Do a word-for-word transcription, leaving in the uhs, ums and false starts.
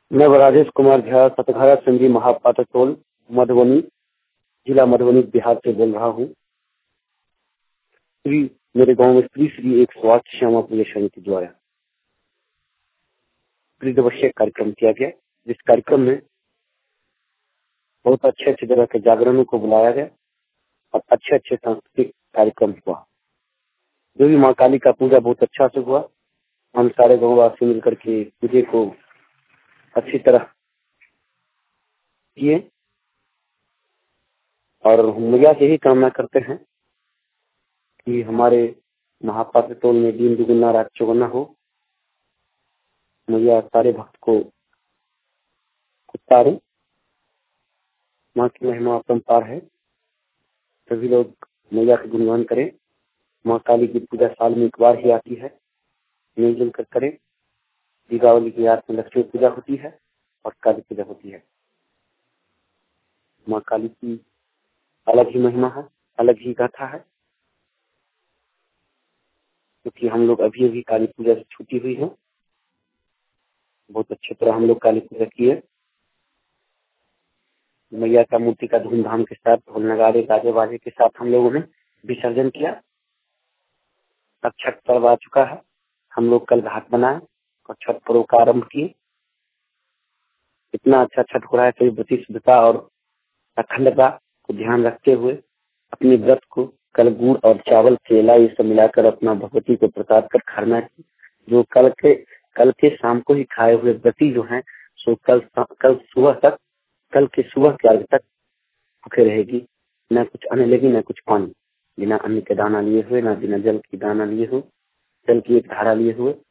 मैं राजेश कुमार झा सतघारा संजी महापात्र टोल मधुबनी जिला मधुबनी बिहार से बोल रहा हूँ। श्री मेरे गांव में स्त्री श्री एक स्वास्थ्य श्यामा पूजा समिति द्वारा त्रिदिवसीय कार्यक्रम किया गया, जिस कार्यक्रम में बहुत अच्छे अच्छे जगह के जागरणों को बुलाया गया और अच्छे अच्छे सांस्कृतिक कार्यक्रम हुआ। जो भी माँ काली का पूजा बहुत अच्छा से हुआ। हम सारे गाँव वासी मिलकर के पूजे को अच्छी तरह किए और हम मैया से ही कामना करते हैं कि हमारे महापात्र टोल में दिन दुगुना रात चौगुना हो। मैया सारे भक्त को उतारे। माँ की महिमा अपरंपार है। सभी लोग मैया का गुणगान करें। माँ काली की पूजा साल में एक बार ही आती है, मिलजुल कर करें। दीपावली की याद में लक्ष्मी पूजा होती है और काली पूजा होती है। माँ काली की अलग ही महिमा है, अलग ही गाथा है, क्योंकि हम लोग अभी अभी काली पूजा से छूटी हुई है। बहुत अच्छी तरह हम लोग काली पूजा किए। मैया का मूर्ति का धूमधाम के साथ ढोल नगाड़े गाजे बाजे के साथ हम लोगों ने विसर्जन किया। अब छठ पर्व आ चुका है। हम लोग कल घाट बनाए और छठ पर्व का आरम्भ किए। इतना अच्छा छठ हो रहा है, सभी व्रती शुद्धता और अखंडता को ध्यान रखते हुए अपने व्रत को कल गुड़ और चावल केला ये सब मिलाकर अपना भगवती को प्रसाद कर खाना की। जो कल के कल के शाम को ही खाए हुए व्रती जो हैं, सो कल कल सुबह तक कल के सुबह के अर्घ तक भूखे रहेगी। न कुछ अन्न लेगी न कुछ पानी, बिना अन्न के दाना लिए हुए, न बिना जल की दाना लिए हुए, जल की एक धारा लिए हुए